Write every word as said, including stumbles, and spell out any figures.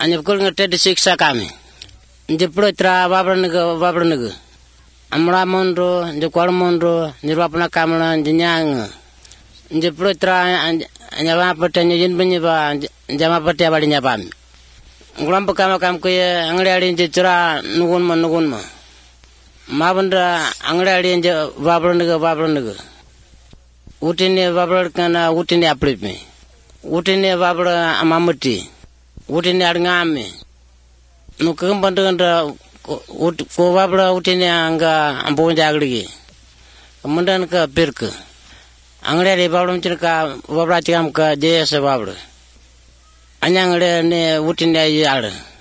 Anjep kul ngete disiksa kami. Jepro tra babranega babranega. Amra monro, jekwal monro, nirwapna kamla jinyang. Jepro tra anyama patanya jin benyiba jama patya badinya pam. Ngulam pakama kam kuye angrali jitra nugun ma nugun ma. Mabandra angrali je babranega babranega. Utine babra kana utine apripe. Utine babra amamuti. Utine arngame. Nukam bandanga ut ko babra utine anga ambon jagligi. Kemudian ke pirke. Angre di babra ka babra tikam ke jaya se babra. Anyang le ne utine ayar.